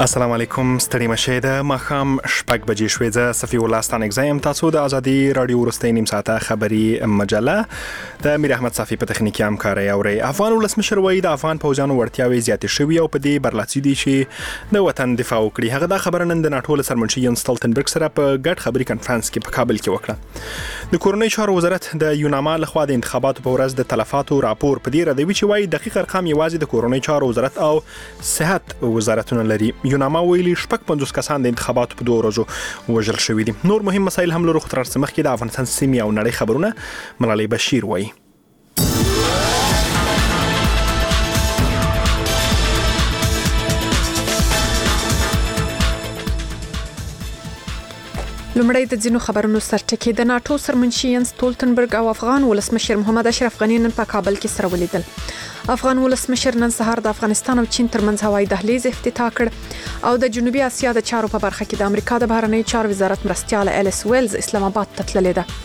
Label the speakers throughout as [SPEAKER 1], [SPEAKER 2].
[SPEAKER 1] السلام علیکم ستړي مشه ده مخام شپږ بجې شوې ده صفي الله ستانک زایم تاسو د ازادي رادیو ورستۍ نیم ساعته خبري مجله د امیر احمد صافي په تخنیکی همکاري اوري افغان ولسمشر وایي د افغان پوځانو ورتیاوي زیاتې شوې او په دې برلاسي دي چې د وطن دفاع وکړي هغه د خبرنن د ناتو سرمنشي ین سټولټنبرګ سره په ګډ خبري کانفرنس کې په کابل کې وکړه د کورنۍ چارو وزارت د یوناما لخوا د انتخاباتو په ورځ د تلفاتو راپور په دې ردوي چې وایي دقیق ارقام یوازې د کورنۍ چارو وزارت او صحت وزارتونه لري یوناما ویلي شپږ 50 کسان د انتخاباتو په 2 ورځو وژل شوي دي نور مهم مسایل هم لرو خو تر څو مخکې د افغانستان سیمې او نړۍ خبرونه ملالۍ بشیر وایي
[SPEAKER 2] لومړی د ځینو خبرونو سرټکی د ناتو سرمنشي ین سټولټنبرګ او افغان ولسمشر محمد اشرف غنی نن په کابل کې سره ولیدل افغان ولسمشر نن سهار د افغانستان او چین ترمنځ هوایي دهلیز افتتاح کړ او د جنوبي اسیا د چارو په برخه کې د امریکا د بهرنی چارو وزارت مرستيال الیس ویلز اسلام آباد ته تللې ده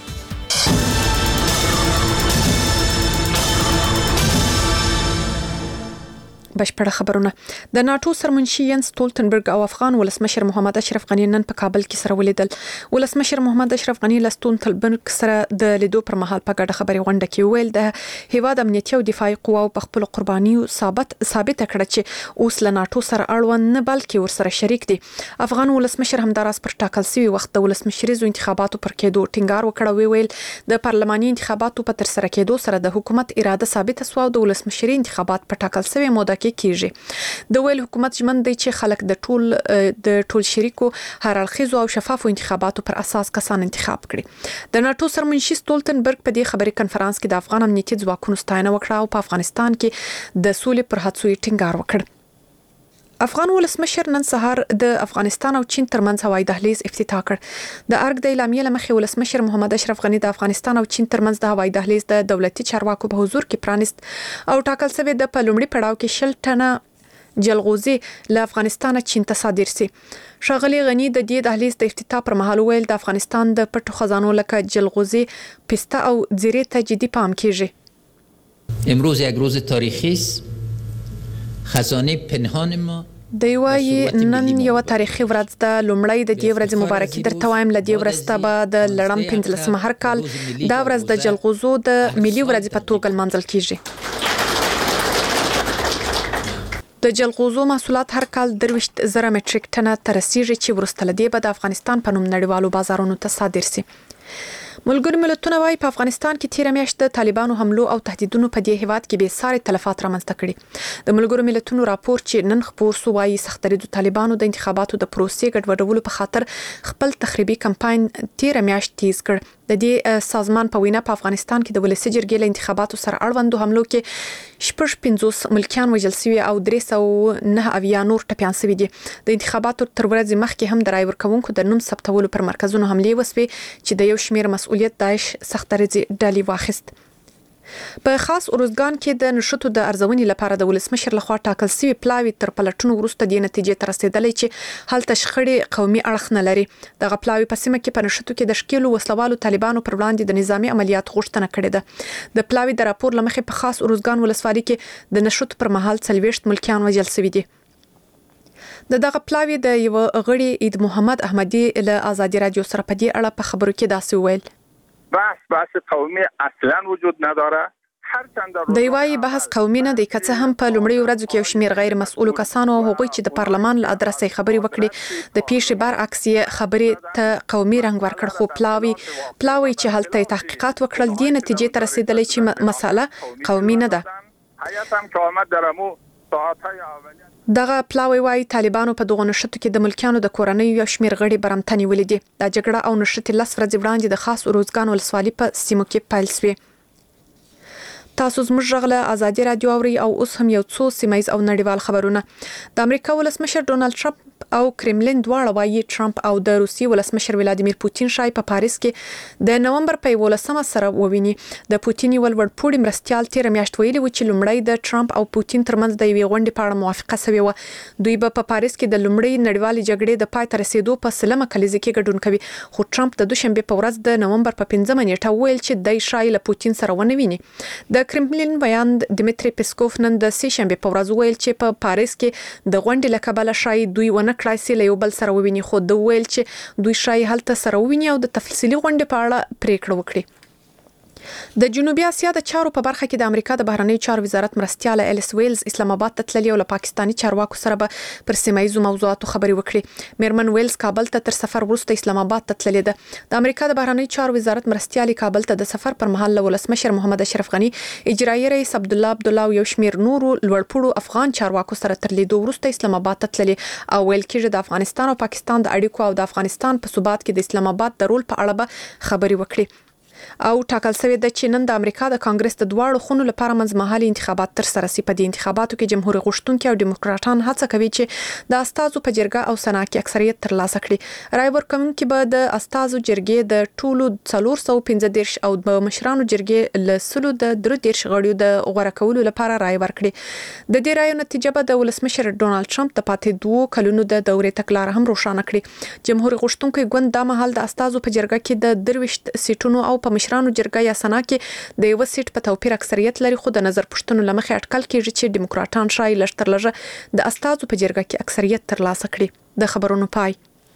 [SPEAKER 2] بشپړه خبرونه د ناتو سرمنشي ین سټولټنبرګ او افغان ولسمشر محمد اشرف غنی نن په کابل کې سره ولیدل ولسمشر محمد اشرف غنی له سټولټنبرګ سره د لیدو پر مهال په ګډه خبري غونډه کې ویل د هیواد امنیتي او دفاعي قواو په خپل قربانیو ثابت کړ چې اوس له ناتو سره اړوند نه بلکې ورسره شریک دي افغان ولسمشر همداراز پر ټاکل شوی وخت د ولسمشریزو انتخاباتو پر کېدو ټینګار وکړ ویل د پارلماني انتخاباتو په تر سره کېدو سره د حکومت اراده ثابت شو او د ولسمشري انتخابات په ټاکل شوی موده کیږي د ویل حکومت ژمن دی چې خلک د ټول شریکو هر اړخیزو او شفافو انتخاباتو پر اساس کسان انتخاب کړي د ناتو سرمنشي سټولټنبرګ په دې خبري کانفرنس کې د افغان امنیتي ځواکونو ستاینه وکړه او په افغانستان کې د سولې پر هڅو ټینګار وکړ افغان ولسمشر نن سهار د افغانستان او چین ترمنځ هوایي دهلیز افتتاح کړ د ارګ د اعلامیې لمخې ولسمشر محمد اشرف غنی د افغانستان او چین ترمنځ د هوایي دهلیز د دولتي چارواکو په حضور کې پرانست او ټاکل شوی د پلومړي پړاو کې 60 ټنه جلغوزي له افغانستان چین ته صادر سي شغلی غنی د دې دهلیز د افتتاح پر مهال ویل د افغانستان د پټو خزانو لکه جلغوزي پسته او زیره ته جدي پام کیږي
[SPEAKER 3] امروز یک روز تاریخی است خزانه پنهان ما
[SPEAKER 2] د وای نن یو تاریخي ورځ د لومړی د دې ورځې مبارکي درته وایم ل دې ورځ ته به د لړم 15 هر کال دا ورځ د جلغوزو د ملي ورځې په توګه منځل کیږي د جلغوزو محصولات هر کال 23,000 مټریک ټنه تر رسیږي چې ورسته لدی به د افغانستان په نوم نړیوالو بازارونو ته صادر شي ملګری ملتونه وايي په افغانستان کې تیر میاشت د طالبانو حملو او تهدیدونو په دې هیواد کې به ساري تلفات رامنځته کړي د ملګری ملتونو راپور چې نن خبر سو وايي سختري د طالبانو د انتخاباتو د پروسې ګډوډولو په خاطر خپل تخریبي کمپاین تیر میاشت تیز کړ د دې سازمان په وینا په افغانستان کې د ولسي جرګې له انتخاباتو سره اړوندو حملو کې 50 ملکیان وژل شوي او 309 نور ټپيان شوي دي د انتخاباتو تر ورځې مخکې هم د رای ورکوونکو د نوم ثبتولو پر مرکزونو حملې وسوي چې د یو شمېر مسؤلیت داعش سختري ډلې واخیست په خاص اروزګان کې د نشټو د ارزونې لپاره د ولسمشر لخوا ټاکل شوی پلاوی تر پلټونو وروسته د نتیجې تر رسیدلې چې هلته شخړې قومي اړخ نه لري دغه پلاوی په سیمه کې په نشټو کې د شکیلو وسلوالو طالبانو پر وړاندې د نظامی عملیات غوښتنه کړې ده د پلاوی د راپور لمخې په خاص اروزګان ولسوالۍ کې د نشټو پر مهال 40 ملکیان وژل شوي دي دغه پلاوی د یو غړي عید محمد احمدي له ازادي رادیو سره په دې اړه په خبرو کې داسې ویل
[SPEAKER 4] بحث قومي اصلا وجود نداره
[SPEAKER 2] د وای بحث قومي نه دی که څه هم په لومړي ورځو کې یو شمېر غیر مسؤل کسانو او هغوی چې د پارلمان له ادرسې خبري وکړي د پیښې برعکس خبري ته قومي رنګ ورکړ خو پلاوی چې هلته تحقیقات وکړل د نتیجې تر رسیدلې چې مساله قومي نه ده
[SPEAKER 4] حیاتم که آمد درمو ساعتهای اولیه
[SPEAKER 2] دغه پلاوی وايي طالبانو په دغه نشټو کې د ملکیانو د کورنۍ یو شمېر غړي برمتنی ولیدي د جګړه او نشټ لس ورځې وړاندې د خاص اروزګان ولسوالۍ په سیمو کې پیل شوی تاسو زموږ غله ازادي رادیو اوري او اوس هم یو څو سیمایز او نړیوال خبرونه د امریکا ولسمشر ډونالد ټرمپ او کرملین دواړه وايي ټرمپ او د روسي ولسمشر ولادیمیر پوتین شای په پاریس کې د نومبر په 18 سره وویني د پوتین ولورپوړي مرستيال تیر میاشت ویلي و چې لومړی د ټرمپ او پوتین ترمنځ د یوې غونډې په اړه موافقه شوې و دوی په پاریس کې د لومړی نړیوال جګړې د پای ته رسیدو په سلمه کلیزه کې ګډون کوي خو ټرمپ د دوشنبه په ورځ د نومبر په 15 نیټه ویل چې د شای له پوتین سره ونه ویني د کرملین بیان دمیتری پسکوف نن د سه شنبه په ورځ ویل چې په پاریس کې د غونډې لکبل شای دوی ونه ونه کړای سي له یو بل سره وویني، خو د ویل چې دوی شای هلته سره وویني او د تفصیلي غونډې په اړه پریکړه وکړي. د جنوبي اسیا د چارو په برخه کې د امریکا د بهرنی چارو وزارت مرستياله الیس ویلز اسلام آباد ته تللی او له پاکستاني چارواکو سره به پر سیمایي موضوعاتو خبري وکړي. میرمن ویلز کابل ته تر سفر وروسته اسلام آباد ته تللی ده. د امریکا د بهرنی چارو وزارت مرستيالي کابل ته د سفر پر مهال له ولسمشر محمد اشرف غني، اجرایي رئیس عبدالله او یو شمیر نورو لوړپوړو افغان چارواکو سره تر لیدو وروسته اسلام آباد ته تللی او ویل کېږي د افغانستان او پاکستان د اړیکو او د افغانستان په ثبات کې د اسلام آباد د رول په اړه به خبري وکړي. او ټاکل شوی د چې نن د امریکا د کانګرس د دواړو خونو لپاره منځمهالي انتخابات تر سره سي. په دې انتخاباتو کې جمهوریت غوښتونکي او دیموکراتان هڅه کوي چې د استازو په جرګه او سنا کې اکثریت ترلاسه کړي. رای ورکوونکي به د استازو جرګې د ټولو 415 او د مشرانو جرګې له سلو د 33 غړیو د غوړه کولو لپاره رای ورکړي. د دې رایو نتیجه به د ولسمشر ډونالد ټرمپ د پاتې 2 کلونو د دورې تکلار هم روښانه کړي. جمهوریت غوښتونکي ګوند د مهال د استازو په جرګه کې د 23 سیټونو او په مشرانو جرګه یا سنا کې د یو سیټ په توپیر اکثریت لري، خو د نظر پښتنو لمخې اټکل کېږي چې دیموکراتان شای لږ تر لږه د استازو په جرګه کې اکثریت ترلاسه کړي. د خبرونو پای.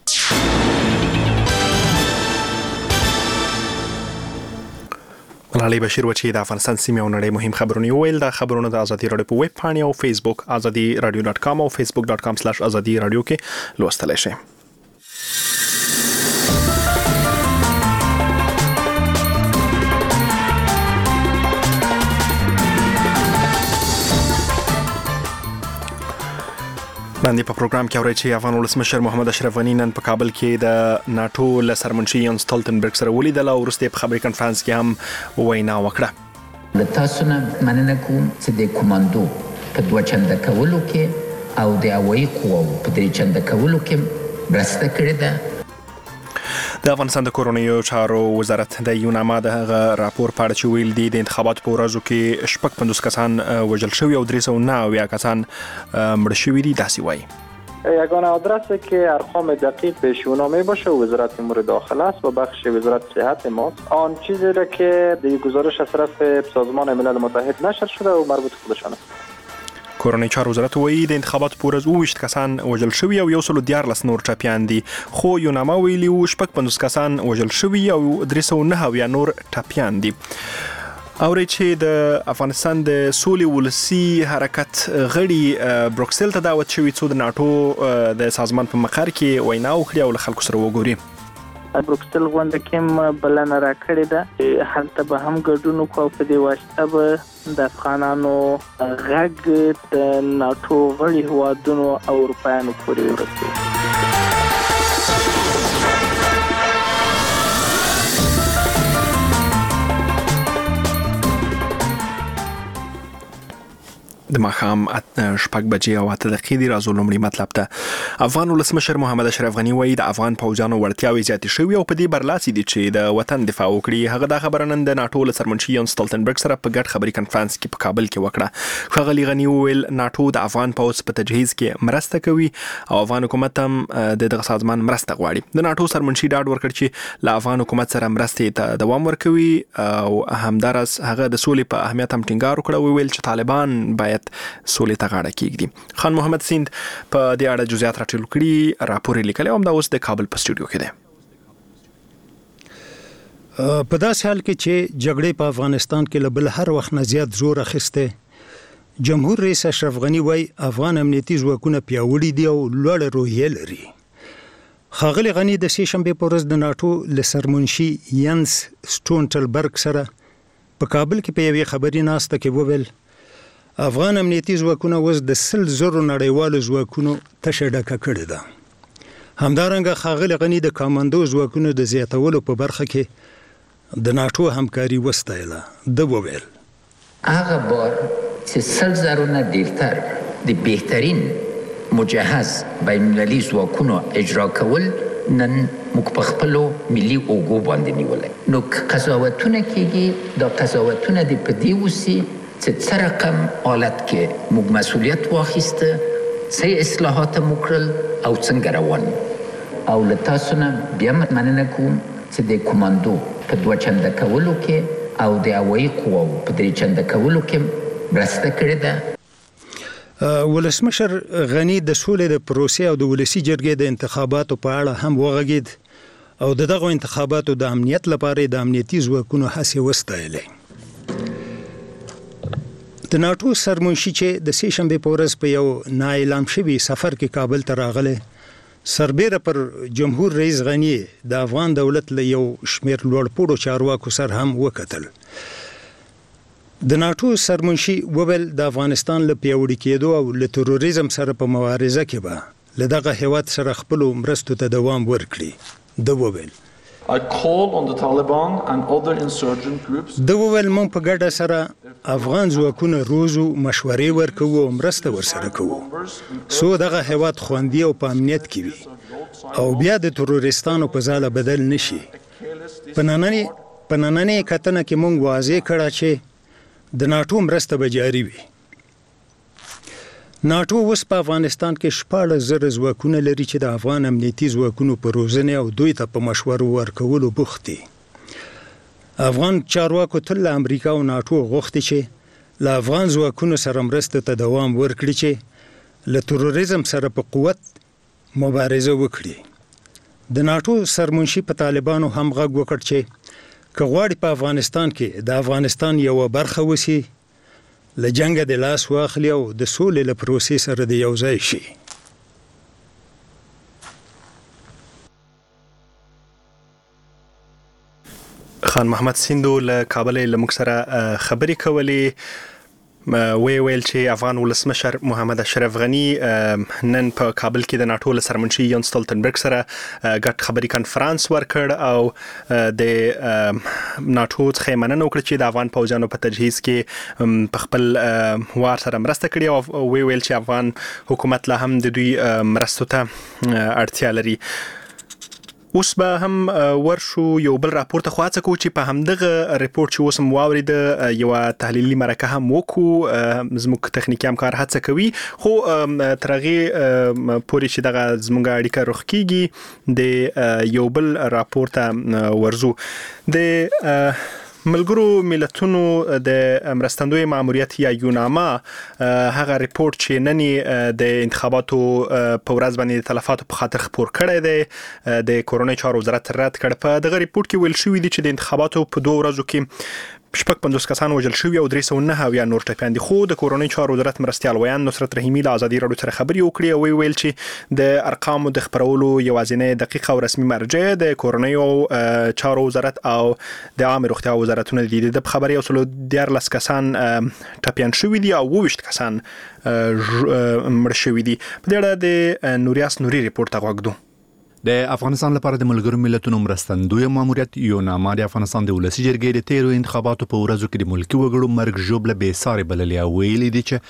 [SPEAKER 1] ملالۍ بشیر و چې د افغانستان سیمې او نړۍ مهم خبرونه ویل. د خبرونو د ازادي رادیو په ویب پاڼې او فیسبوک azadi-radio.com او facebook.com/azadi radio کې لوستلی شئ. باندې په پروګرام کې اورئ چې افغان ولسمشر محمد اشرف غني نن په کابل کې د ناتو له سرمنشي یانس سټولټنبرګ سره ولیدل او وروسته په خبري کانفرنس کې هم وینا وکړه.
[SPEAKER 3] له تاسو نه مننه کوم چې د کمانډو په 2 چنده کولو کې او د هوایي قواو په 3 چنده کولو کې مرسته کړې ده.
[SPEAKER 1] د افغانستان د کورونیو چارو وزارت د یوناما د راپور په اړه چې ویل دي د انتخاباتو په ورځو کې 55 کسان وژل شوي او 309 کسان مړه شوي دي. داسې وایي
[SPEAKER 5] یگانه آدرسی که ارقام دقیق به شونامه باشه وزارت امور داخله است و بخش وزارت صحت ماست. آن چیزی را که در گزارش از طرف سازمان ملل متحد نشر شده و مربوط خودشان است.
[SPEAKER 1] کورونی چارو وزارت وایي د انتخاباتو په ورځ 22 کسان وژل شوي او 114 نور ټپیان دي، خو یوناما ویلي 55 کسان وژل شوي او 309 نور ټپیان دي. اوري چې د افغانستان د سولې ولسی حرکت غړي بروکسل ته دعوت شوی څو د ناتو د سازمان په مقر کې وینا وکړي او له خلکو سره وګوري.
[SPEAKER 6] بروکسل غونډه کې بلنه راکړې ده، هلته به هم ګډون وکړو. په دې واسطه به د افغانانو غږ د ناتو غړي هیوادونو او اروپایانو پورې ورسوي.
[SPEAKER 1] د ماښام 6 بجې او 8 دقیقې دی. راځو لومړی مطلب ته. افغان ولسمشر محمد اشرف غني وایي د افغان پوځیانو وړتیاوې زیاتې شوي او په دې برلاسي دي چې د وطن دفاع وکړي. هغه دا خبره نن د ناتو له سرمنشي یانس سټولټنبرګ سره په ګډ خبري کانفرنس کې په کابل کې وکړه. ښاغلي غني وویل ناتو د افغان پوځ په تجهیز کې مرسته کوي او افغان حکومت هم د دغه سازمان مرسته غواړي. د ناتو سرمنشي ډاډ ورکړ چې له افغان حکومت سره مرستې ته دوام ورکوي او همدارس هغه د سولې په اهمیت هم ټینګار وکړ. ویل چې طالبان باید سولې غاړه کېږدي. خان محمد سیند په دې اړه جزئیات راټول کړي، راپور لیکلی او دا اوس د کابل په سټوډیو کې دی.
[SPEAKER 7] په داسې حال کې چې جګړې په افغانستان کې له بل هر وخت نه زیات زور اخیسته، جمهور رئیس اشرف غني وایي افغان امنیتي ځواکونه پیاوړي دي او لوړه روحیه لري. ښاغلي غني د سې شنبې په ورځ د ناتو له سرمنشي یانس سټولټنبرګ سره په کابل کې په یوې خبري ناسته کې وویل افغان امنیتي ځواکونه اوس د 100,000 نړیوالو ځواکونو تشه ډکه کړې ده. همدارنګه ښاغلي غني د کمانډو ځواکونو د زیاتولو په برخه کې د ناتو همکاري وستایله. ده وویل
[SPEAKER 3] هغه بار چې 100,000 نه ډیرتر د بهترین مجهز بین‌المللي ځواکونو اجرا کول نن موږ په خپلو ملي اوږو باندې نیولای. نو قضاوتونه کېږي، دا قضاوتونه د په دې وسي چې څه رقم حالت کې موږ مسؤلیت واخیسته، څه اصلاحات مو کړل او څنګه روان. او له تاسو نه بیا مننه کوم چې د کمانډو په 2 چنده کولو کې او د هوایي قواو په 3 چنده کولو کې مرسته کړې ده.
[SPEAKER 7] ولسمشر غنی د سولې د پروسې او د ولسی جرګې د انتخاباتو په اړه هم وغږید او دغه انتخاباتو د امنیت لپاره د امنیتي ځواکونو هڅې وستایلې. د ناتو سرمنشي چې د سې شنبه په ورځ په یو نااعلان شوی سفر کې کابل ته راغله سربېره پر جمهور رئیس غنی د افغان دولت له یو شمیر لوړپوړو چارواکو سره هم وکتل. د ناتو سرمنشي وویل د افغانستان له پیاوړي کېدو او له تروریزم سره په مبارزه کې به له دغه هیواد سره خپل مرستو ته دوام ورکړي. د وویل
[SPEAKER 8] I call on the Taliban and other insurgent groups.
[SPEAKER 7] د وویل مونږ په ګډه سره افغان ځواکونه روزو مشورې ورکوو او مرسته ورسره کوو سو دغه هیواد خوندي او په امنیت کې وي او بیا د تروریستانو په ځاله بدل نشي. په نننۍ کتنه کې مونږ واضح کړه چې د ناتو مرسته به جاري وي. ناتو اوس په افغانستان کې 14,000 ځواکونه لري چې د افغان امنیتي ځواکونو په روزنه او دوی ته په مشورو ورکولو بوخت دي. افغان چارواکو تل له امریکا او ناتو غوښتي چې له افغان ځواکونو سره مرسته ته دوام ورکړي چې له تروریزم سره په قوت مبارزه وکړي. د ناتو سرمنشي په طالبانو هم غږ وکړ چې که غواړي په افغانستان کې د افغانستان یو برخه وسی له جنگ د لاس واخلي او د سولې له پروسې سره د یو ځای شي.
[SPEAKER 1] خان محمد سیندو له کابل له موږ سره خبرې کولې ویل چې افغان ولسمشر محمد اشرف غنی نن په کابل کې د ناتو له سرمنشي یان ستولتنبرګ سره ګډ خبري کانفرنس ورکړ او د ناتو څخه مننه وکړه چې د افغان پوځانو په تجهیز کې په خپل وار سره مرسته کړې او ویل چې افغان حکومت لا هم د دوی مرستو ته اړتیا لري. اوس به هم ورشو یو بل راپور ته خواڅ کو چې په همدغه ریپورت چې اوس مواورید یو تحلیلي مرکه هم وکړو زموږ تخنیکی همکار هڅه کوي خو ترغه پوری چې دغه زموږ اړیکه رخ کیږي د یو بل راپور ته ورزو. د ملګرو ملتونو د مرستندوی ماموریت یا یوناما هغه ریپورت چې ننی د انتخاباتو په ورځ باندې تلفاتو په خاطر خبر کړی دی د کورونای چارو وزارت رد کړ. په دغه ریپورت کې ویل شوی دی چې د انتخاباتو په 2 ورځو کې 55 کسان وژل شوی او 309 یا نور ټپیان دي. خو د کورونای چارو وزارت مرستيال ویان نصرت رحیمی له ازادي راډیو سره خبري وکړي او ویل چې د ارقامو د خبرولو یوازینی دقیقه او رسمي مرجع د کورونای چارو وزارت او د عامه روغتیا وزارتونه دي. د خبري اوسلو 14 کسان ټپیان شوی دي او 22 کسان مړ شوی دي. په دې اړه د نوریاس نوري ریپورت غوښدو.
[SPEAKER 9] د افغانستان لپاره د ملګرو ملتونو مرستندوی ماموریت یوناما د افغانستان د ولسی جرګې د 13 انتخاباتو په ورځو کې د ملکی وګړو مرګ ژوبله به ساري بللې او ویلي دي چې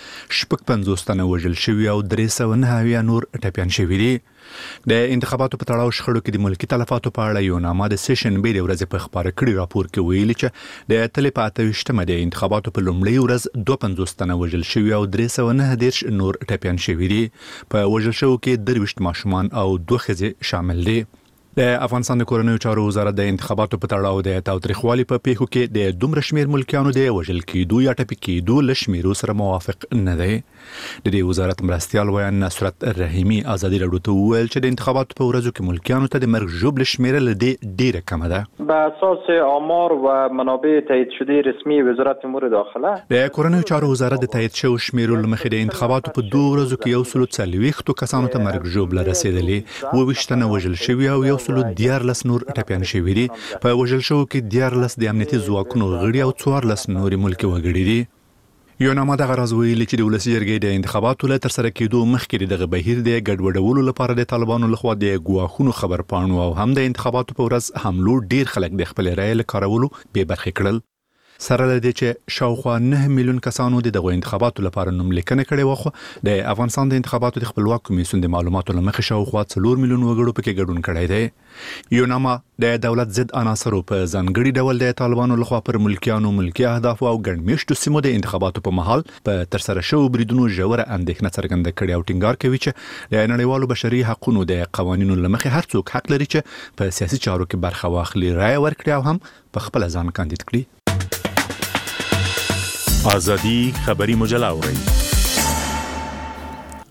[SPEAKER 9] 55 تنه وژل شوی او 309 نور ټپیان شوی دي. د انتخاباتو په تړاو شخړو کې د ملکی تلفاتو په اړه یوناما د سیشن به د ورځې په خبره کړي راپور کې ویلي چې د تلې په 28مه د انتخاباتو په لومړۍ ورځ 52 تنه وژل شوی او 309 نور ټپیان شوی دي. په وژل شوو کې 23 ماشومان او 2 ښځې شامل دي. د افغانستان د کورونای چارو وزارت د انتخاباتو په تړاو د تاوتریخوالي په پیښو کې د دومره شمیر ملکیانو د وژل کېدو یا ټپي کېدو له شمیرو سره موافق نه دی. د دې وزارت مرستيال ویان نصرت رحیمی ازادي راډیو ته وویل چې د انتخاباتو په ورځو کې ملکیانو ته د مرګ ژوبله شمیره له ډیره کمه ده.
[SPEAKER 5] به اساس آمار و منابع تایید شده رسمي وزارت امور داخله
[SPEAKER 9] د کورونای چارو وزارت د تایید شوی شمیرو لمخې د انتخاباتو په 2 ورځو کې 140 کسانو ته مرګ ژوبله رسیدلې، 22 تنه وژل شوی او 14 نور ټپیان شوی دي. په وژل شو کې 14 د امنیتي ځواکونو غړي او 14 نور ملکی وګړي دي. یوناما دغه راز ویلي چې د ولسی جرګې د انتخاباتو له ترسره کېدو مخکې دغه بهیر د ګډوډولو لپاره د طالبانو لخوا د ګواښونو خبرپاڼو او هم د انتخاباتو په ورځ حملو ډیر خلک د خپل رائے لکارولو به برخه کړل. سره له دې چې شاوخوا 9 میلیون کسانو د دغه انتخاباتو لپاره نوم لیکنه کړې وخو د افغانستان د انتخاباتو د خپلواک کمیسیون د معلوماتو لمخې شاوخوا 4 میلیون وګړو پکې ګډون کړی دی. یوناما د دولت ضد عناصرو په ځانګړي ډول د طالبانو لخوا پر ملکیانو ملکی اهداف او ګڼمیشتو سیمو د انتخاباتو په مهال په ترسره شوو بریدونو ژوره اندېښنه څرګنده کړې او ټینګار کوي چې د نړیوالو بشري حقوقو د قوانینو لمخې هر څوک حق لري چې په سیاسي چارو کې برخه واخلي، رائے ورکړي او هم په خپل ځان کاندید کړي.
[SPEAKER 10] آزادی خبری مجله اورئ.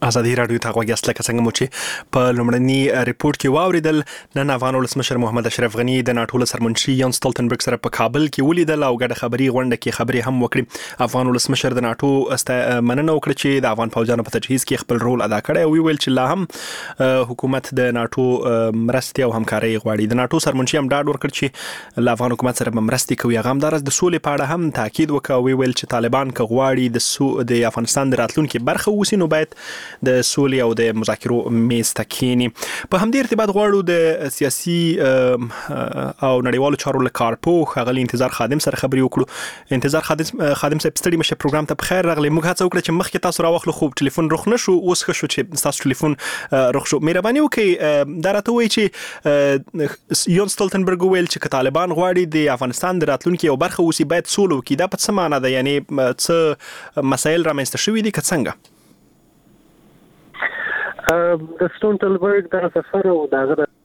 [SPEAKER 1] ازادي رادیو ته غوښتل لکه څنګه مو چې په لومړني ریپورت کې واوریدل نن افغان ولسمشر محمد اشرف غنی د ناتو سرمنشي یان سټولټنبرګ سره په کابل کې ولیدل او ګډه خبري غونډه کې خبري هم وکړي. افغان ولسمشر د ناتو مننه وکړه چې د افغان فوجانو په تجهیز کې خپل رول ادا کړی او ویل چې لا هم حکومت د ناتو مرستې او همکاري غواړي. د ناتو سرمنشي هم ډاډ ورکړ چې له افغان حکومت سره مرستې کوي. هغه هم د سولې په اړه هم تاکید وکړ او ویل چې طالبان که غواړي د افغانستان د راتلونکو برخه ووسي نو باید د سولې او د مذاکرو میز ته کېني. په همدې ارتباط غواړو د سیاسي او نړیوالو چارو له کارپوه ښاغلي انتظار خادم سره خبرې وکړو. انتظار خادم صاحب ستړي مشه پروګرام ته بخیر راغلی. موږ هڅه وکړه چې مخکې تاسو راوخلو خو ټلیفون رخ نشو، اوس ښه شو چې تاسو ټلیفون رخ شو. مهرباني وکړئ دا راته وایي چې یون سټولټنبرګ ویل چې طالبان غواړي د افغانستان د راتلونکو یو برخه ووسي باید سولو وکړي. دا په څه معنی ده؟ یعنی څه مسایل رامنځته شوي دي که څنګه؟
[SPEAKER 10] د سټولټنبرګ د سفر او دغه د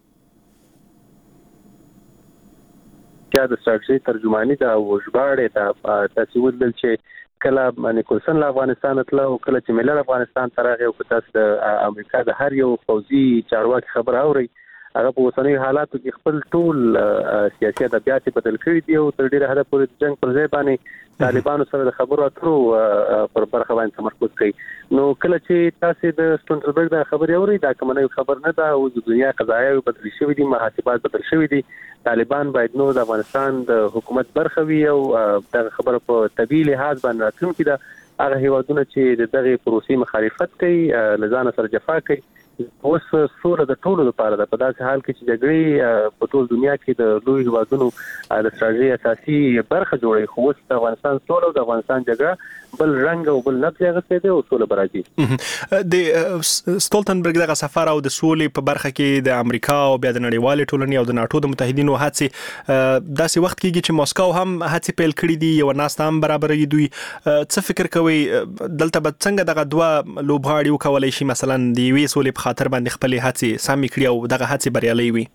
[SPEAKER 10] استراتیژي ترجمانی دا او ژباړه دا تاسو ولدل چې کله نیکولسن له افغانستان تل او کله چې ملل افغانستان ترغه او تاسو د امریکا د هر یو فوجي چارواکي خبر اوري هغه په اوسنۍ حالاتو کې خپل ټول سیاسي ادبیات بدل کړي دي او تر ډیره حد پورې جنگ پر ځای باندې طالبانو سره د خبرو اترو پر برخه باندې تمرکز کوي. نو کله چې تاسو د سټولټنبرګ د خبرې اوري دا کومه یو خبر نه ده او د دنیا قضایا بدل شوې دي، محاسبات بدل شوې دي. طالبان باید نو د افغانستان د حکومت برخه وي او د خبرو په طبيعي لحاظ باندې راتلونکي دا هغه هیوادونه چې دغه پروسې مخالفت کوي لزان سره جفا کوي. اوس سوله د ټولو لپاره ده. په داسې حال کې چې جګړې په ټول دنیا کې د لوی هیوادونو د استراتیژي اساسي برخه جوړي، خو اوس د افغانستان سوله او د افغانستان جګړه بل رنګ او بل نقش غوښتي دي او سوله برابري.
[SPEAKER 1] د سټولټنبرګ دغه سفر او د سولې په برخه کې د امریکا او بیا د نړیوال ټولنې او د ناتو د متحدینو هڅې داسې وخت کېږي چې ماسکو هم هڅې پیل کړې دي، یو ناسته هم برابرې دوی. څه فکر کوي دلته به څنګه دغه دوه لوبغاړي وکولای شي مثلا د یوې سولې خاطر باندې خپل هڅې سامي کړی او دغه هڅې بریالي وي؟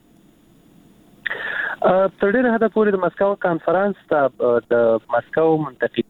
[SPEAKER 10] تر ډیره حد پورې د مسکو کانفرنس ته د مسکو منتقد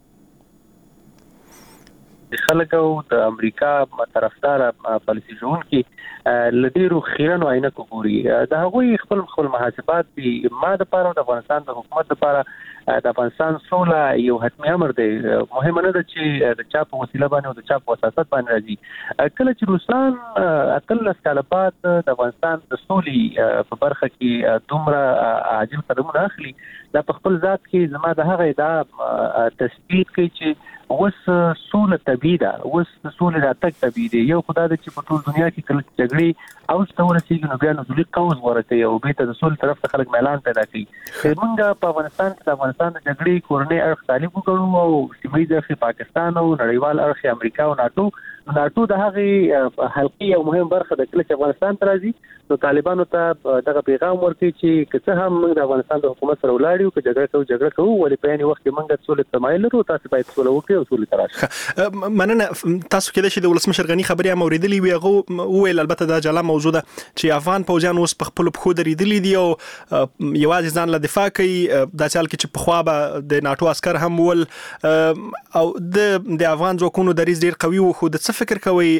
[SPEAKER 10] خلکو د امریکا طرفدار پالیسي جوړونکي لدیرو خیرن او عینکو ګوري. د هغوی خپل محاسبات دي ما د پاره د افغانستان د حکومت لپاره د افغانستان سوله یو حتمی امر دی. مهمه نه ده چې د چا په وسیله باندې او د چا په وساست باندې راځي. کله چې روسان اتل کال بعد د افغانستان د سولې په برخه کې دومره عاجل قدمونه اخلي دا په خپل ذات کې زما د هغه ادعا تثبیت کوي چې اوس سوله طبيعي ده، اوس سوله راتګ طبيعي دی. یو خدای د چې په ټول دنیا کې کله جګړې او څه ورسېږي نو بیا نزولي قوس ورته او به ته د سولې طرف ته خلک اعلان پیدا کوي. موږ په افغانستان کې د افغانستان د جګړې کورنۍ اړخ طالب وګړو او سیمه ییز پاکستان او نړیوال اړخ امریکا او ناتو د هغه حلقي او مهم برخه د کله چې افغانستان ته راځي نو طالبانو ته دغه پیغام ورکړي چې که څه هم موږ د افغانستان د حکومت سره ولاړ یو که جګړه کوو ولې په یاني وخت کې موږ سولې تمایل لرو، تاسو باید سولې وکړئ او سولې تراشي.
[SPEAKER 1] مننه. تاسو کې د ولسمشر غنی خبرې هم اوریدلې وي. هغه وویل البته دا جلا موضوع ده چې افغان فوجان اوس په خپل پخو درېدلې دي او یوازې ځان له دفاع کوي. دا چل کې چې په خوا به د ناتو عسكر هم ول او د افغان ځواکونو دریځ ډیر قوي وو. خو د څه فکر کوي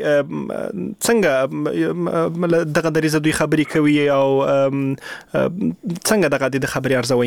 [SPEAKER 1] څنګه دغه دریځ دوی خبرې کوي او څنګه دغه د خبرې ارزوي؟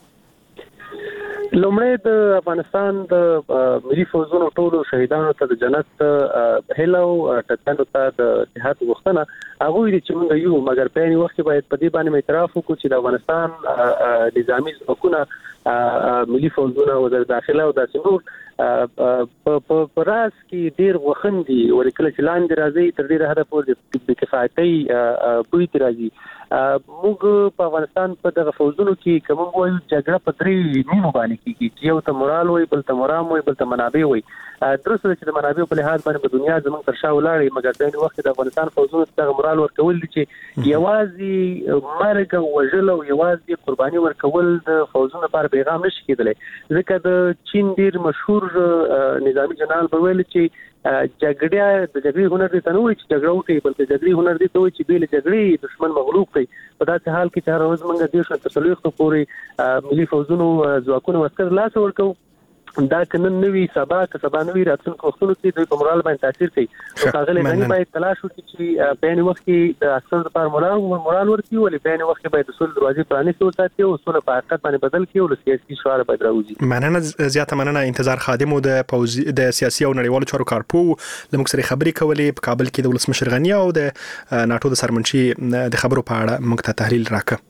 [SPEAKER 10] لومړی د افغانستان د ملي فوجونو ټولو شهیدانو ته د جنت هیله او ټکانو ته د اتحاد غوښتنه هغه دي چې موږ یو مګر په یوه وخت باید په دې باندې اعتراف وکړو چې د افغانستان نظامی ځواکونه ملي فوجونه وزارت داخله او داسې نور په راس کې ډیر وخندي ورکل چې لاندې راځي تر ډیره حد پورې د کفایتي بوی راځي. موږ په افغانستان په دغه فوجونو کې کوم وایو جګړه په درې نیمو باندې کیږي، یو ته مورال وي، بل ته مرام وي، بل ته منابع وي. درسته چې د منابع په لحاظ باندې په دنیا زموږ تر شا ولاړې مګر د وخت د افغانستان فوجونو ته مورال ورکول دي چې یوازې مرګ او وژل او یوازې قرباني ورکول د فوجونو لپاره پیغام نشي کېدلی. ځکه د چین ډیر مشهور نظامی جنرال په ویل چې جګړه د جګړې هنر دي ته نه وایي چې جګړه وکړي بلکې جګړې هنر دي ته وایي چې بیل جګړې دشمن مغلوب کړي. په داسې حال کې چې هر ورځ موږ د 140 پورې ملي فوجونو ځواکونو عسكر لاس ورکو دا کنن نوی سبا نوی راتلونکو وختونو کې دوی په مورال باندې تاثیر کوي او هغه غني باید تلاش وکړي چې په یوه وخت کې د اصل لپاره مورال ورکړي ولې په یوه وخت کې باید د سول دروازې پرانیستي وساتي او سول په حقیقت باندې بدل کړي او سیاسي شعار باید راوځي.
[SPEAKER 1] مننه زیاته مننه. انتظار خادم د سیاسي او نړیوالو چارو کارپو لموږ سره خبرې کولې په کابل کې د ولسمشر غنی او د ناتو د سرمنشي د خبرو په اړه موږ ته تحلیل راکړ.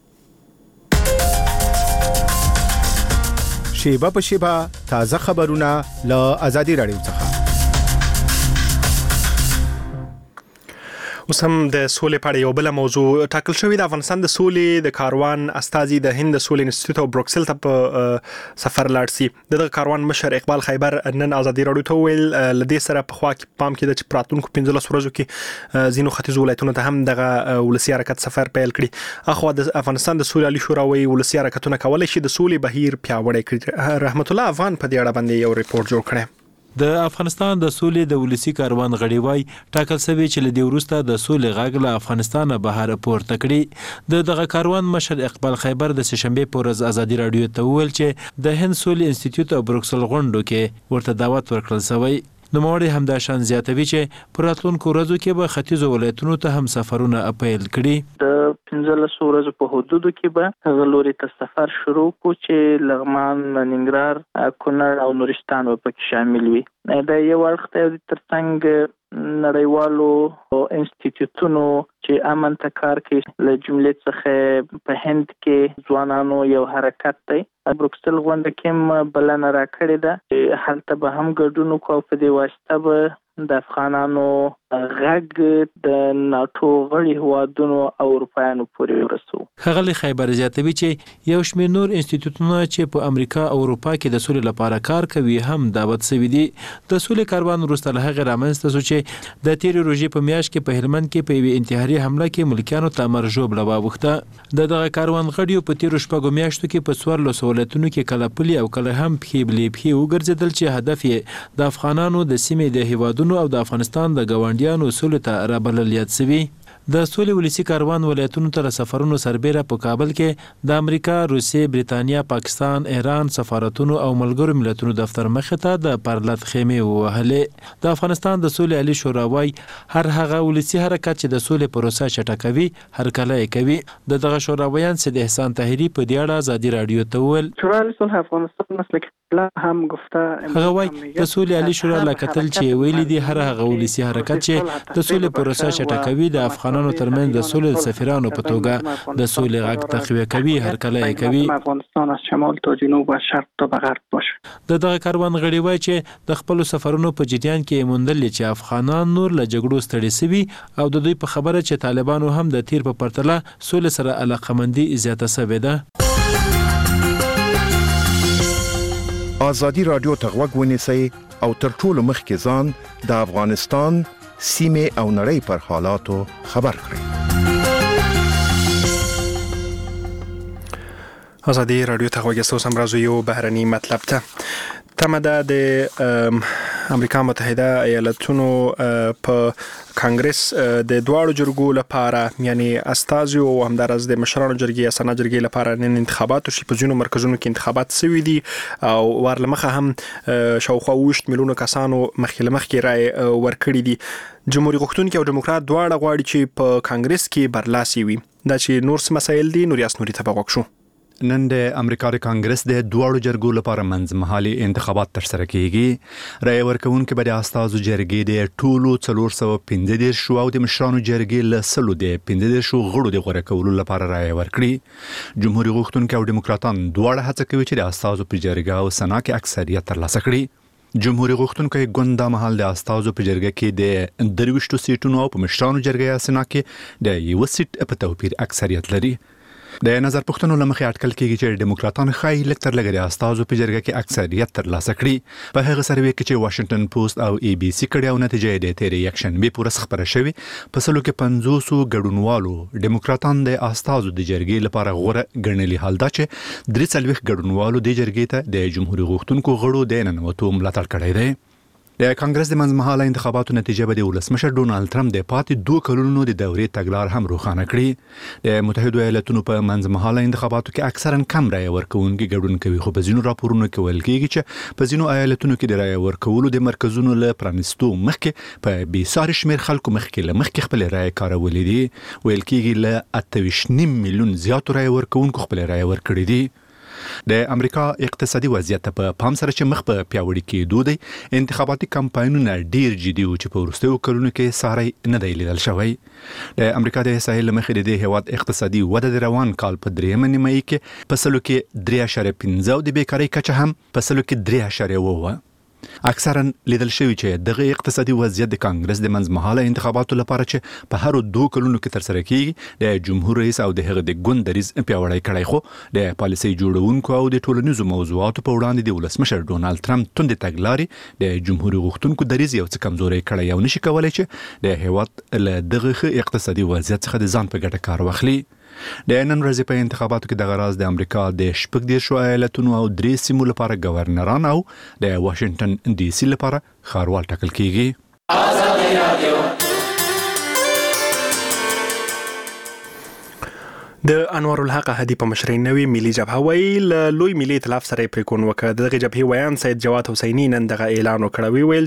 [SPEAKER 11] شیبه په شیبه تازه خبرونه له آزادي رادیو څخه.
[SPEAKER 1] اوس هم د سولې په اړه یو بل موضوع ټاکل شوې ده. افغانستان د سولې د کاروان استازي د هند سولې انسټیټیوټ او بروکسل ته په سفر لاړ سي. دغه کاروان مشر اقبال خیبر نن آزادي رادیو ته ویل لدې سره په خوا کې پام کې د پراتونکو 15 ورځو کې زینو ختیځ ولایتونو ته هم دغه ولسی حرکت سفر پیل کړي. اخو د افغانستان د سولې علی شورا وی ولسی حرکتونه کولای شي د سولې بهیر پیاوړی کړي. رحمت الله افغان په دې اړه باندې یو ریپورت جوړ کړی.
[SPEAKER 12] د افغانستان د سولې د ولسی کاروان غړي وای ټاکل شوی چې لدی ورسته د سولې غاګ له افغانستان بهر پورته کړي. دغه کاروان مشر اقبال خیبر د سشنبه په ورځ آزادي رادیو ته ویل چې د هند سولې انسټیټیوټ او بروکسل غونډو کې ورته دعوت ورکړل شوی. نوموړي همدا شان زیاتوي چې په راتلونکو ورځو کې به ختیځو ولایتونو ته هم سفرونه اپیل کړي.
[SPEAKER 6] د 15 ورځو په حدودو کې به غلوري ته سفر شروع کو چې لغمان، ننګرهار، کونړ او نورستان په کې شامل وي. دا یو وخت ترڅنګ نړیوالو انسټیټیوټونو چې امن ته کار کوي له جملې څخه په هند کې ځوانانو یو حرکت دی. بروکسل غونډه کې بلنه راکړې ده هلته به هم ګډون وکړو په دې واسطه به د افغانانو غږ د ناتو غړي هوادونو او اروپایانو پورې ورسو.
[SPEAKER 12] ښاغلی خیبر زیاتوي چې یو شمېر نور انسټیټیوټونه چې په امریکا او اروپا کې د سولې لپاره کار کوي هم دعوت شوي دي. د سولې کاروان وروسته له هغې رامنځته شو چې د تېرې روژې په میاشت کې په هلمند کې په یوې انتحاري حمله کې ملکیانو ته مرژوبله واوښته. دغه کاروان غړیو په تېرو شپږو میاشتو کې په 14 ولایتونو کې کله پلي او کله هم پښې بلې پښې وګرځېدل چې هدف یې د افغانانو د سیمې د هیوادونو او د افغانستان د ګاونډیانو سولې ته رابلل یاد شوي. د سولې ولسی کاروان ولایتونو ته سفرونو سربېره په کابل کې د امریکا، روسیې، بریتانیا، پاکستان، ایران سفارتونو او ملګرو ملتونو دفتر مخې ته د پرلط خیمې ووهلې. د افغانستان د سولې علی شورا وای هر هغه ولسی حرکت چې د سولې پروسه چټکوي هرکله یې کوي. دغه شوراویان سید احسان طاهری په دې اړه آزادي رادیو ته وویل
[SPEAKER 6] شورا صلح افغانستان مسلک هم گفته
[SPEAKER 12] هغه وای د سولې علی شورا لکتل چې ویلي دي هر هغه ولسی حرکت چې د سولې پروسه چټکوي د افغانانو ترمنځ د سولې سفیرانو په توګه د سولې غږ تقویه کوي هرکله یې کوي.
[SPEAKER 6] افغانستان از شمال تا جنوب و شرق تا به غرب باشه.
[SPEAKER 12] دغه کاروان غړي وای چې د خپل سفرونو په جریان کې موندل چې افغانان نور له جګړو ستړي سوي او د دوی په خبره چې طالبانو هم د تیر په پرتله سولې سره علاقمندي زیاته شوې ده.
[SPEAKER 11] آزادي رادیو ته غوږ ونیسئ او تر ټولو مخکې ځان د افغانستان سیمې او نړۍ پر حالاتو خبر کړئ.
[SPEAKER 1] آزادي رادیو ته غوږ یاست. اوس هم راځو یو بهرني مطلب ته. تمه ده د امریکا متحده ایالاتونو په کانګرس د دواړو جرګو لپاره یعنی استازي او همدارس د مشرانو جرګې یا سنا جرګې لپاره نن انتخابات شي. په ځینو مرکزونو کې انتخابات شوي دي او ورلمخه هم شاوخوا 20 میلیونه کسانو مخکې رای ورکړي دي. جمهوریت غوښتونکي او دیموکرات دواړه غواړي چې په کانګرس کې برلاسي وي. دا چې نور څه مسایل دي نور یاس نوري ته وګورو.
[SPEAKER 9] نن د امریکا د کانګرس د دوړو جرګو لپاره منځمهالي انتخابات ترسره کیږي. رای ورکوونکي به د استازو جرګې د ټولو 415 شو او د مشرانو جرګې له 115 شو غړو د غوړه کولو لپاره رای ورکړي. جمهوریت غوښتونکي او دیموکراتان دواړه هڅه کوي چې د استازو په جرګه او سنا کې اکثریت ترلاسه کړي. جمهوریت غوښتونکي ګوند د محل د استازو په جرګه کې د 23 سیټونو او په مشرانو جرګه یا سنا کې د یو سیټ په توپیر اکثریت لري. د نظر پوښتنو لمخې اټکل کېږي چې دیموکراتان خای لکتر لګري استازو په جرګه کې اکثریت ترلاسه کړي. په هغه سروې کې چې واشنگټن پوسټ او ای بي سي کړي او نتیجه د تیرې یکشن به پورس خبره شوی په سلو کې 500 ګډونوالو دیموکراتان د استازو د جرګې لپاره غوړه ګڼلي حال دا چې 3 ګډونوالو د جرګې ته د جمهوریت غوښتونکو غړو د ننوتو ملاتړ کړی دی. د کانګرس د منځمهاله انتخاباتو نتیجه به د ولسمشر ډونالد ټرمپ د پاتې 2 کلونو د دورې تګلار هم روښانه کړي. د متحده ایالاتونو په منځمهاله انتخاباتو کې اکثرا کم رای ورکوونکي ګډون کوي، خو په ځینو راپورونو کې ویل کېږي چې په ځینو ایالتونو کې د رای ورکولو د مرکزونو له پرانیستو مخکې په بېساري شمېر خلکو مخکې خپل رای کارولې دي. ویل کېږي له 28.5 میلیون زیاتو رای ورکوونکو خپل رای ورکړي دي. د امریکا اقتصادي وضعیت په پام سره چې مخ په پیاوړي کېدو دی، انتخاباتي کمپاینونه ډیر جدي و چې په وروستیو کلونو کې ساری نه دی لیدل شوی. د امریکا د احصایې له مخې د دې هیواد اقتصادي وده د روان کال په 3 نیمایي کې په سلو کې 3.15 او د بیکارۍ کچه هم په سلو کې 3.9 اکثرا لیدل شوی چې دغه اقتصادي وضعیت د کانګرس د منځمهاله انتخاباتو لپاره چې په هر 2 کلونو کې تر سره کیږي د جمهور رئیس او د هغه د ګوند دریز پیاوړی کړی، خو د پالیسي جوړونکو او د ټولنیزو موضوعاتو په وړاندې د ولسمشر ډونالد ټرمپ توند تګلارې د جمهور غوښتونکو دریز یو څه کمزوري کړی او نشي کولای چې د هیواد له دغه اقتصادي وضعیت څخه د ځان په ګټه کار واخلي. د نن ورځې په انتخاباتو کې د غراز د امریکا د 14 ایالتونو او 3 سیمو لپاره گورنران او د واشنگټن ډي سي لپاره ښاروال ټاکل کیږي. آزادي رادیو
[SPEAKER 1] د انوار الحق هدی په مشرۍ نوې ملي جبهه ویل لوی ملي ائتلاف سره پریکون وکړ. دغه جبهه ویان سید جواد حسینی نن دغه اعلان وکړ، ویل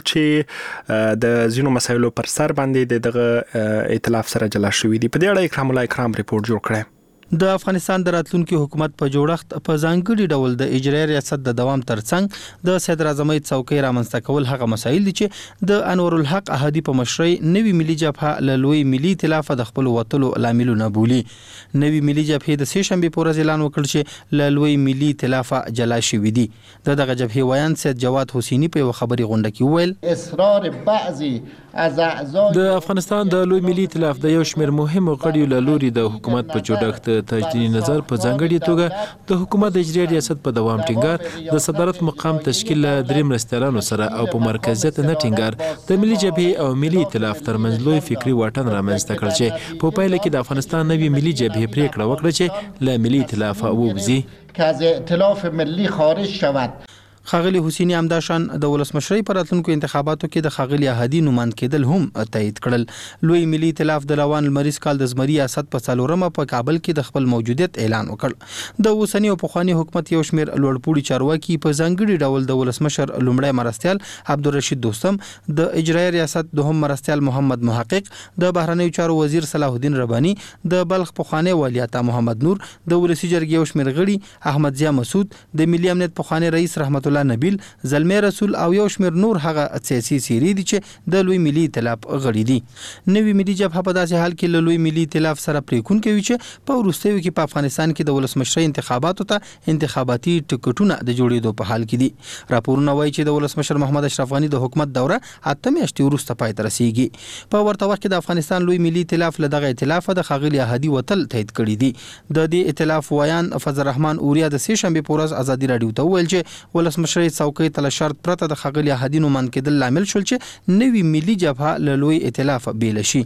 [SPEAKER 1] چې د زینو مسایلو پر سر باندې دغه ائتلاف سره جلا شوې دي. په دې اړه اکرام الله اکرام ریپورت جوړ کړی.
[SPEAKER 13] د افغانستان د راتلونکي حکومت په جوړښت په ځانګړي ډول د اجرایي ریاست د دوام ترڅنګ د صدر اعظم څوکۍ رامنځته کول هغه مسایل دي چې د انور الحق احدی په مشرۍ نوې ملي جبهه له لوی ملي ائتلاف د خپل وټلو لاملونه بولي. نوې ملي جبهه د سه شنبه په ورځ اعلان وکړ چې له لوی ملي ائتلاف جلا شوې دي. دغه جبهه ویان سید جواد حسینی په خبري غونډه کې ویل
[SPEAKER 14] اصرار بعضی از اعضاء
[SPEAKER 12] د افغانستان د لوی ملي ائتلاف د یو شمېر مهمو غړیو له لوري د حکومت په جوړښت تجدید نظر په ځانګړي توګه د حکومت د اجرایي ریاست په دوام ټینګار، د صدارت مقام تشکیل له 3 مرستیالانو سره او په مرکزیت نه ټینګار د ملي جبهه او ملي ائتلاف ترمنځ لوی فکری واټن رامنځته کړ چې په پایله کې د افغانستان نوې ملي جبهه پریکړه وکړه چې له ملي ائتلاف ووځي
[SPEAKER 14] که از ائتلاف ملی خارج شود.
[SPEAKER 13] خاغلی حسینی همداشان د ولسمشری پر راتلونکو انتخاباتو کې د خاغلی احدی نوماند کېدل هم تایید کړل. لوی ملي ائتلاف د روان المریز کال د زمری ریاست په څلورمه په کابل کې د خپل موجودیت اعلان وکړ. د اوسنی او پخوانی حکومت یو شمېر لوړپوړي چارواکي په ځانګړي ډول د ولسمشر لومړی مرستیال عبدالرشید دوستم، د اجرایي ریاست دوهم مرستیال محمد محقق، د بهرنیو چارو وزیر صلاح الدین ربانی، د بلخ پخوانی والی عطا محمد نور، د ولسی جرګې یو شمېر غړي احمد ضیا مسعود، د ملي امنیت پخوانی رئیس رحمت نبیل، زلمی رسول او یو شمېر نور هغه سیاسي سیري دي چې د لوی ملي ائتلاف غړي دي. نوې ملي جبهه په داسې حال کې له لوی ملي ائتلاف سره پریکون کوي چې په وروستیو کې په افغانستان کې د ولسمشری انتخاباتو ته انتخاباتي ټکټونه د جوړېدو په حال کې دي. راپورونه وایي چې د ولسمشر محمد اشرف غنی د حکومت دوره 8 میاشتې وروسته پای ته رسیږي. په ورته وخت کې د افغانستان لوی ملي ائتلاف له دغه ائتلاف د خاغلی احدی وتل تایید کړی دي. د دې ائتلاف ویان فضل الرحمن اوریا د سه شنبه په ورځ ازادي رادیو ته ویل چې ولسمشری څوکۍ تل شرط پرته د خاغلی احدی نوماند کېدل لامل شول چې نوې ملي جبهه له لوی ائتلاف بیل شي.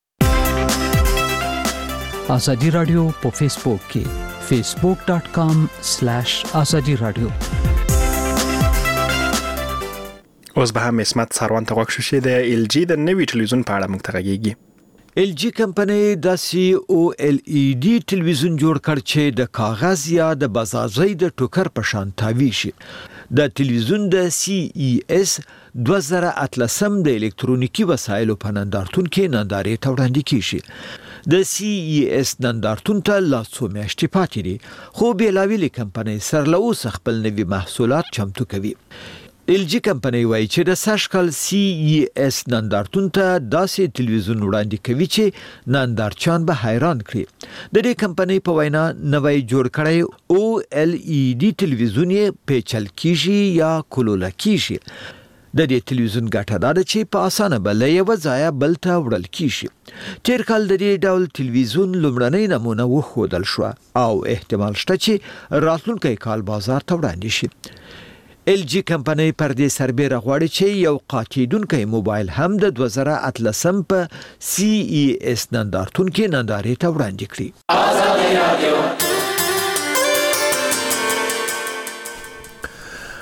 [SPEAKER 15] ازادي رادیو په فیسبوک کې facebook.com/ازادي رادیو.
[SPEAKER 1] اوس به هم اسمت سروان ته غوښ شي د ال جی د نوې ټلویزیون په اړه موږ ته غږیږي.
[SPEAKER 16] ال جی کمپنۍ د سی او ال ای ډي ټلویزیون جوړ کړ چې د کاغذ یا د بازارزۍ د ټوکر په شان تاوی شي. د ټلویزیون د سی ای اس 2018 د الکترونیکی وسایلو په نندارتون کې نندارې ته وړاندې کیږي. د سی ای اس نندارتون ته لا څو میاشتې پاتې دي، خو بیلابېلې کمپنۍ سره له اوسه خپل نوي محصولات چمتو کوي. ال جی کمپنۍ وایي چې د سږکال سی ای اس نندارتون ته داسې ټلویزیون وړاندې کوي چې نندارچیان به حیران کړي. د دې کمپنۍ په وینا نوی جوړ کړی او ال ای ډي ټلویزیون یې پیچل کیږي یا کولوله کیږي. د دې ټلویزیون ګټه دا ده چې په اسانه به له یوه ځایه بل ته وړل کیږي. تیر کال د دې ډول ټلویزیون لومړنۍ نمونه وښودل شوه او احتمال شته چې راتلونکی کال بازار ته وړاندې شي. ال جی کمپنۍ پر دې سربېره غواړي چې یو قاچیدونکی موبایل هم د 2018 په سی ای اس نندارتون کې نندارې ته وړاندې کړي.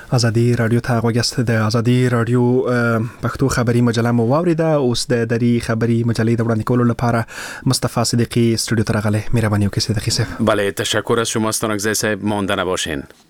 [SPEAKER 1] ازادي رادیو ته غوښتل د ازادي رادیو پښتو خبري مجله مو واوریده. اوس د دری خبري مجلې د وړاندې کولو لپاره مصطفی صدیقی استودیو ته راغلی. مهرباني وکړئ صدیقی صاحب.
[SPEAKER 17] بله تشکر از شما استانکزی صاحب. مانده نباشین.